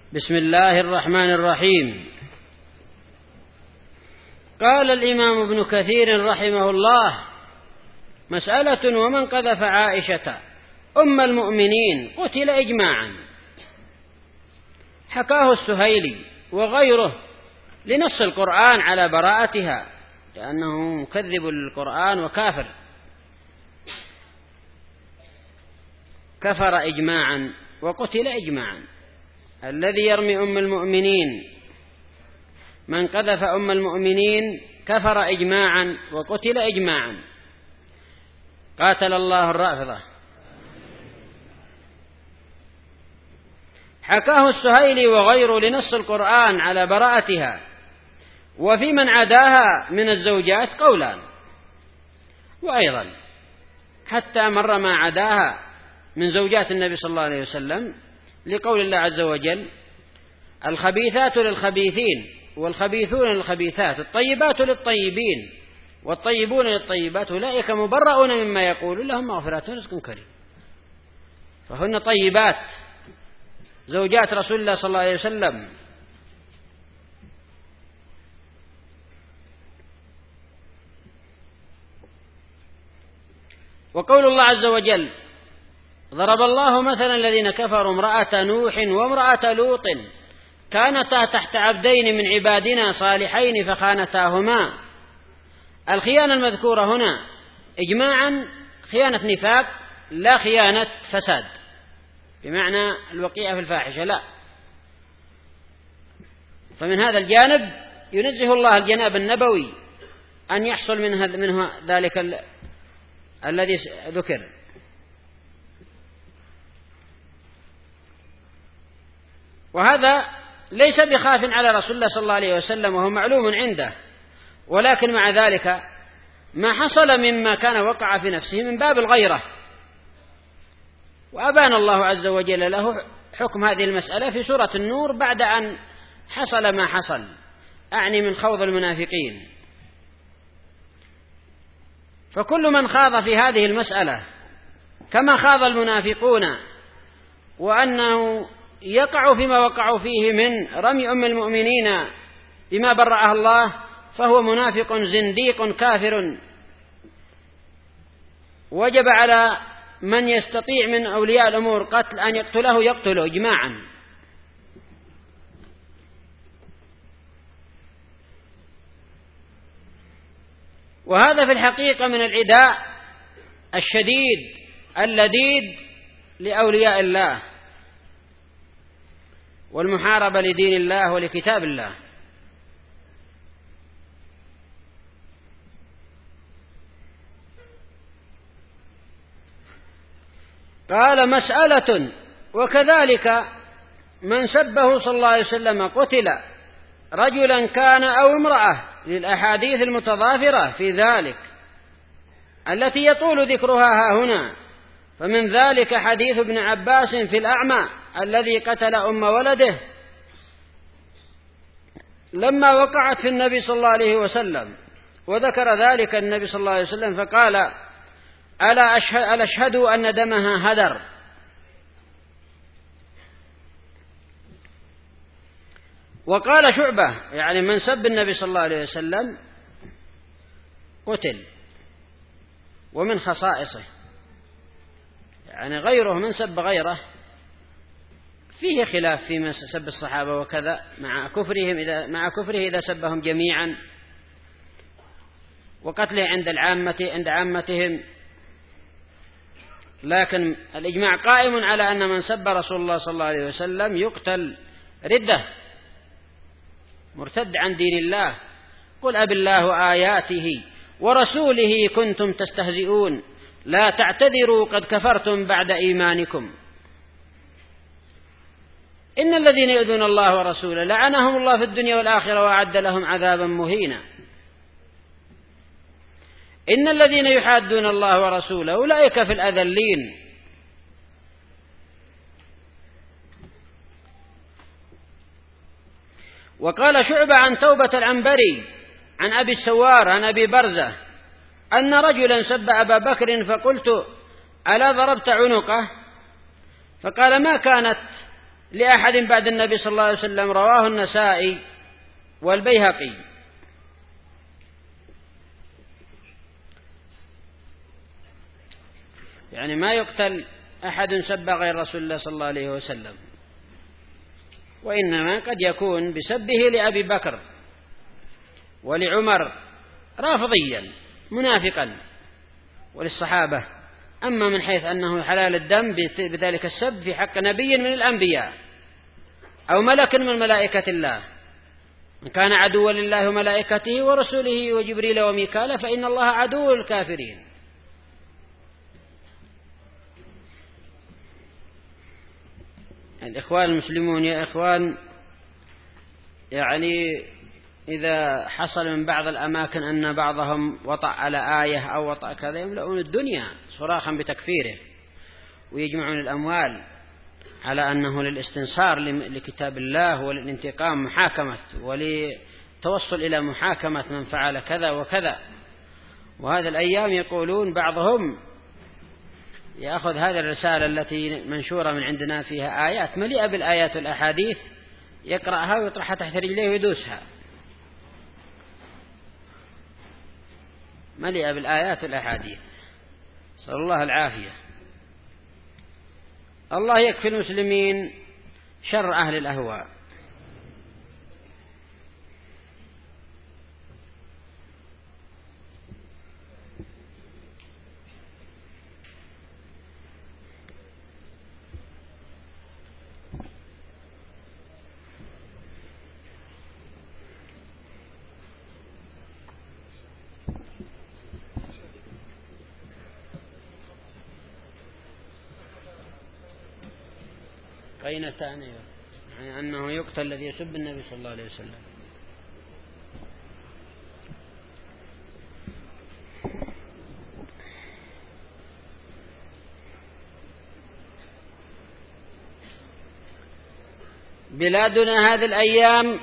بسم الله الرحمن الرحيم. قال الإمام ابن كثير رحمه الله: مسألة: ومن قذف عائشة أم المؤمنين قتل إجماعا. حكاه السهيلي وغيره لنص القرآن على براءتها، لأنه مكذب للقرآن وكافر، كفر إجماعا وقتل إجماعا. الذي يرمي أم المؤمنين، من قذف أم المؤمنين كفر إجماعا وقتل إجماعا. قاتل الله الرافضة. حكاه السهيلي وغيره لنص القرآن على براءتها. وفي من عداها من الزوجات قولان، وأيضا حتى مر ما عداها من زوجات النبي صلى الله عليه وسلم، لقول الله عز وجل: الخبيثات للخبيثين والخبيثون للخبيثات، الطيبات للطيبين والطيبون للطيبات، أولئك مبرؤون مما يقولون، لهم مغفرة ورزق كريم. فهن طيبات زوجات رسول الله صلى الله عليه وسلم. وقول الله عز وجل: ضرب الله مثلا الذين كفروا امرأة نوح وامرأة لوط كانتا تحت عبدين من عبادنا صالحين فخانتاهما. الخيانة المذكورة هنا إجماعا خيانة نفاق، لا خيانة فساد بمعنى الوقيعة في الفاحشة، لا. فمن هذا الجانب ينزه الله الجناب النبوي أن يحصل منه ذلك الذي ذكر. وهذا ليس بخاف على رسول الله صلى الله عليه وسلم، وهو معلوم عنده، ولكن مع ذلك ما حصل مما كان وقع في نفسه من باب الغيرة، وأبان الله عز وجل له حكم هذه المسألة في سورة النور بعد أن حصل ما حصل، أعني من خوض المنافقين. فكل من خاض في هذه المسألة كما خاض المنافقون، وأنه يقع فيما وقعوا فيه من رمي أم المؤمنين بما برأها الله، فهو منافق زنديق كافر. وجب على من يستطيع من أولياء الأمور قتل أن يقتله يقتله إجماعا. وهذا في الحقيقة من العداء الشديد اللديد لأولياء الله، والمحاربة لدين الله ولكتاب الله. قال: مسألة: وكذلك من سبه صلى الله عليه وسلم قتل، رجلا كان أو امرأة، للأحاديث المتضافرة في ذلك التي يطول ذكرها ها هنا. فمن ذلك حديث ابن عباس في الأعمى الذي قتل أم ولده لما وقعت في النبي صلى الله عليه وسلم، وذكر ذلك النبي صلى الله عليه وسلم فقال: ألا أشهد أن دمها هدر. وقال شعبة، يعني من سب النبي صلى الله عليه وسلم قتل. ومن خصائصه، يعني غيره من سب غيره فيه خلاف في سب الصحابة وكذا، مع كفره إذا سبهم جميعا، وقتله عند عامتهم. لكن الإجماع قائم على أن من سب رسول الله صلى الله عليه وسلم يقتل ردة، مرتد عن دين الله. قل أب الله وآياته ورسوله كنتم تستهزئون لا تعتذروا قد كفرتم بعد إيمانكم. إن الذين يؤذون الله ورسوله لعنهم الله في الدنيا والآخرة وأعد لهم عذابا مهينا. إن الذين يحادون الله ورسوله أولئك في الأذلين. وقال شعبة عن توبة العنبري عن أبي السوار عن أبي برزة أن رجلا سب أبا بكر فقلت: ألا ضربت عنقه؟ فقال: ما كانت لأحد بعد النبي صلى الله عليه وسلم، رواه النسائي والبيهقي. يعني ما يقتل أحد سب غير رسول الله صلى الله عليه وسلم، وإنما قد يكون بسبه لأبي بكر ولعمر رافضيا منافقا وللصحابة. أما من حيث أنه حلال الدم بذلك السب في حق نبي من الأنبياء أو ملك من ملائكة الله، من كان عدوا لله وملائكته ورسوله وجبريل وميكال فإن الله عدو الكافرين. الإخوان المسلمون يا إخوان، يعني إذا حصل من بعض الأماكن أن بعضهم وطأ على آية أو وطأ كذا يملؤون الدنيا صراخا بتكفيره، ويجمعون الأموال على أنه للاستنصار لكتاب الله وللانتقام محاكمة ولتوصل إلى محاكمة من فعل كذا وكذا. وهذا الأيام يقولون بعضهم يأخذ هذه الرسالة التي منشورة من عندنا فيها آيات مليئة بالآيات والأحاديث، يقرأها ويطرحها تحت رجليه ويدوسها، مليئة بالآيات والأحاديث، صلى الله العافية. الله يكفي المسلمين شر أهل الأهواء. قينتان، يعني أنه يقتل الذي يسب النبي صلى الله عليه وسلم. بلادنا هذه الأيام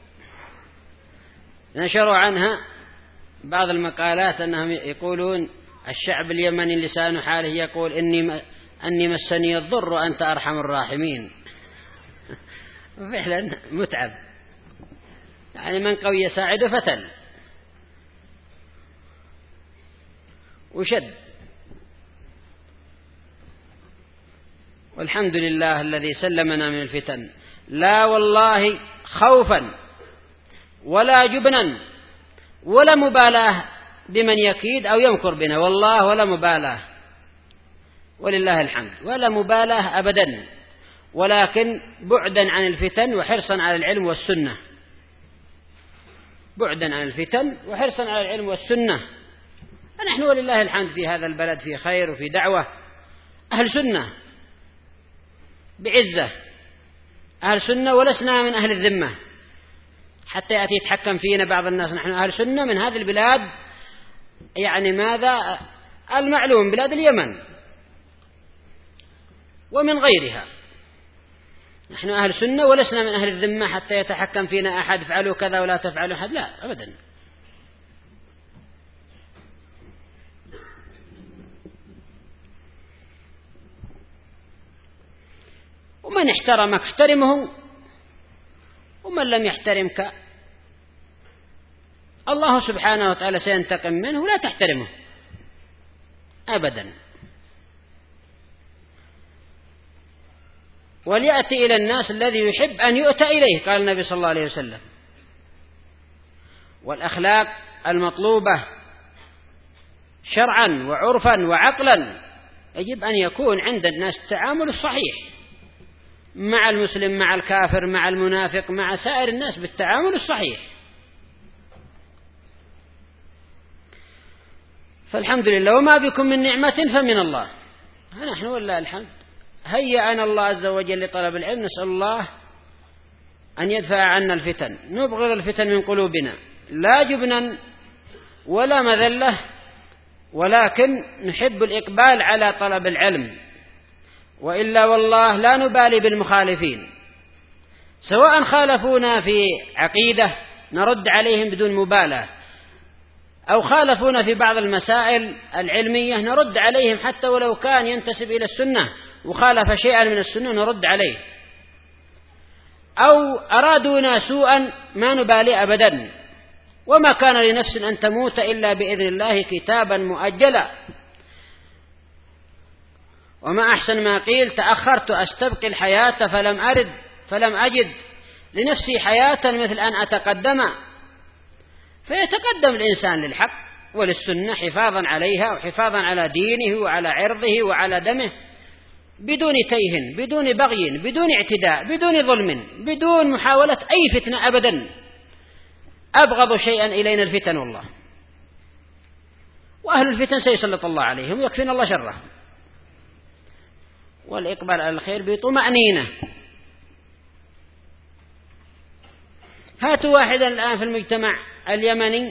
نشروا عنها بعض المقالات أنهم يقولون الشعب اليمني لسان حاله يقول أني مسني الضر وأنت أرحم الراحمين. فعلا متعب، يعني من قوي يساعد فتل وشد. والحمد لله الذي سلمنا من الفتن، لا والله خوفا ولا جبنا ولا مبالاة بمن يكيد أو يمكر بنا، والله ولا مبالاة، ولله الحمد، ولا مبالاة أبدا، ولكن بعدا عن الفتن وحرصا على العلم والسنة، بعدا عن الفتن وحرصا على العلم والسنة. فنحن ولله الحمد في هذا البلد في خير وفي دعوة، أهل سنة بعزة، أهل سنة ولسنا من أهل الذمة حتى يأتي يتحكم فينا بعض الناس. نحن أهل سنة من هذه البلاد، يعني ماذا المعلوم بلاد اليمن ومن غيرها، نحن أهل سنة ولسنا من أهل الذمة حتى يتحكم فينا أحد فعلوا كذا ولا تفعلوا أحد، لا أبدا. ومن احترمك احترمه، ومن لم يحترمك الله سبحانه وتعالى سينتقم منه، لا تحترمه أبدا. وليأتي إلى الناس الذي يحب أن يؤتى إليه، قال النبي صلى الله عليه وسلم. والأخلاق المطلوبة شرعا وعرفا وعقلا يجب أن يكون عند الناس التعامل الصحيح مع المسلم مع الكافر مع المنافق مع سائر الناس بالتعامل الصحيح. فالحمد لله، وما بكم من نعمة فمن الله، نحن والله الحمد هيأنا الله عز وجل لطلب العلم. نسأل الله أن يدفع عنا الفتن، نبغض الفتن من قلوبنا، لا جبنا ولا مذلة، ولكن نحب الإقبال على طلب العلم، وإلا والله لا نبالي بالمخالفين، سواء خالفونا في عقيدة نرد عليهم بدون مبالاة، أو خالفونا في بعض المسائل العلمية نرد عليهم، حتى ولو كان ينتسب إلى السنة وخالف شيئا من السنة نرد عليه، أو أرادونا سوءا ما نبالي أبدا، وما كان لنفس أن تموت إلا بإذن الله كتابا مؤجلا. وما أحسن ما قيل: تأخرت أستبقي الحياة فلم أجد لنفسي حياة مثل أن أتقدم. فيتقدم الإنسان للحق وللسنة حفاظا عليها وحفاظا على دينه وعلى عرضه وعلى دمه، بدون تيه، بدون بغي، بدون اعتداء، بدون ظلم، بدون محاولة أي فتنة أبدا. أبغض شيئا إلينا الفتن والله، وأهل الفتن سيسلط الله عليهم ويكفينا الله شرهم. والإقبال على الخير بطمأنينة. هاتوا واحدا الآن في المجتمع اليمني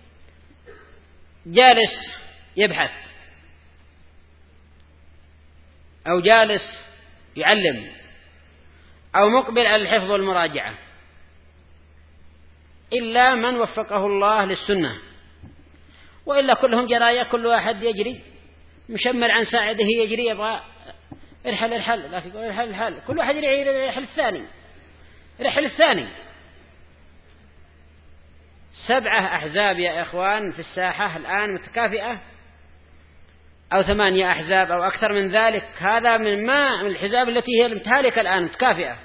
جالس يبحث أو جالس يعلم أو مقبل على الحفظ والمراجعة، إلا من وفقه الله للسنة، وإلا كلهم جرايا، كل واحد يجري مشمر عن ساعده، يجري يبغى ارحل، ذاك يقول ارحل، كل واحد يرحل الثاني. 7 أحزاب يا إخوان في الساحة الآن متكافئة، أو 8 أحزاب أو أكثر من ذلك. هذا من الحزاب التي هي المتهالكة الآن متكافئة،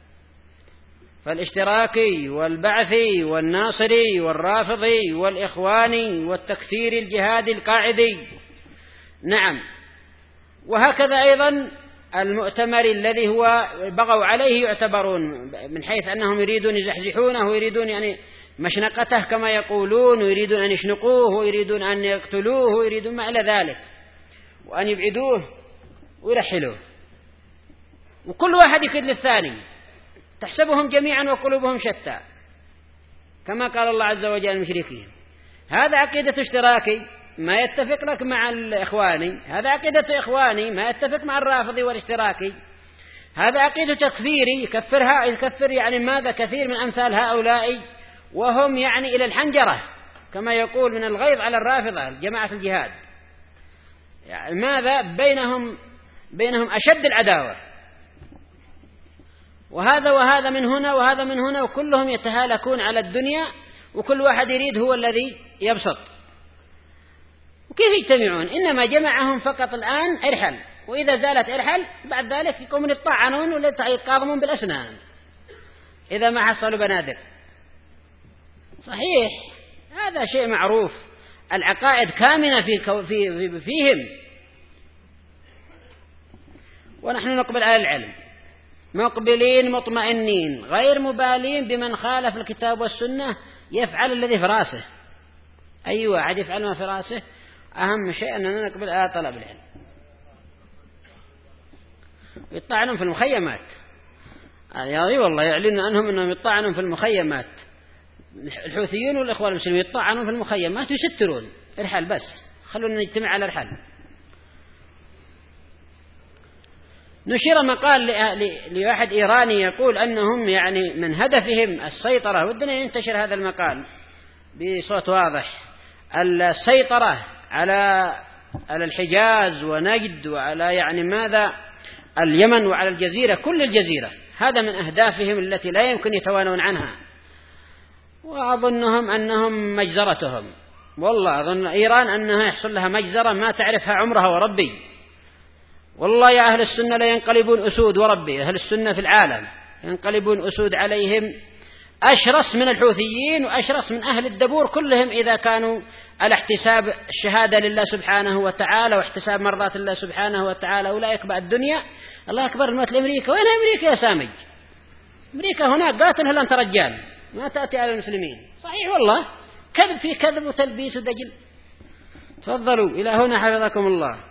فالاشتراكي والبعثي والناصري والرافضي والإخواني والتكفيري الجهادي القاعدي. نعم. وهكذا أيضا المؤتمر الذي هو بغوا عليه يعتبرون، من حيث أنهم يريدون يزحزحونه ويريدون يعني مشنقته كما يقولون، ويريدون أن يشنقوه ويريدون أن يقتلوه ويريدون ما إلى ذلك، وأن يبعدوه ويرحلوه، وكل واحد يكد للثاني، تحسبهم جميعا وقلوبهم شتى، كما قال الله عز وجل المشركين. هذا عقيدة اشتراكي ما يتفق لك مع الإخواني، هذا عقيدة إخواني ما يتفق مع الرافضي والاشتراكي، هذا عقيدة تكفيري يكفر يعني ماذا كثير من أمثال هؤلاء، وهم يعني إلى الحنجرة كما يقول من الغيظ على الرافضة جماعة الجهاد، يعني ماذا بينهم أشد العداوة، وهذا من هنا وهذا من هنا، وكلهم يتهالكون على الدنيا، وكل واحد يريد هو الذي يبسط. وكيف يجتمعون؟ إنما جمعهم فقط الآن ارحل، وإذا زالت ارحل بعد ذلك يقومون يطعنون ولا يتقاضمون بالأسنان إذا ما حصلوا بنادر. صحيح، هذا شيء معروف، العقائد كامنة فيهم، ونحن نقبل على العلم مقبلين مطمئنين غير مبالين بمن خالف الكتاب والسنة، يفعل الذي في راسه. أي واحد يفعل ما في راسه، أهم شيء أننا نقبل على طلب العلم. يطعنون في المخيمات، يعني والله يعلن عنهم أنهم يطعنون في المخيمات، الحوثيون والإخوان المسلمين يطعنون في المخيمات ويسترون ارحل، بس خلونا نجتمع على الرحل. نشر مقال لواحد إيراني يقول أنهم يعني من هدفهم السيطرة، ودنا ينتشر هذا المقال بصوت واضح، السيطرة على الحجاز ونجد، وعلى يعني ماذا اليمن، وعلى الجزيرة، كل الجزيرة. هذا من أهدافهم التي لا يمكن يتوانون عنها، وأظنهم أنهم مجزرتهم، والله أظن إيران أنها يحصل لها مجزرة ما تعرفها عمرها وربي. والله يا أهل السنة لا ينقلبون أسود، وربي أهل السنة في العالم ينقلبون أسود عليهم أشرس من الحوثيين وأشرس من أهل الدبور كلهم، إذا كانوا على احتساب الشهادة لله سبحانه وتعالى واحتساب مرضات الله سبحانه وتعالى. أولئك بعد الدنيا الله أكبر. الموت لأمريكا، وين أمريكا يا سامج؟ أمريكا هناك قاتل، هل أنت رجال ما تأتي على المسلمين؟ صحيح والله، كذب في كذب وتلبيس ودجل. تفضلوا إلى هنا حفظكم الله.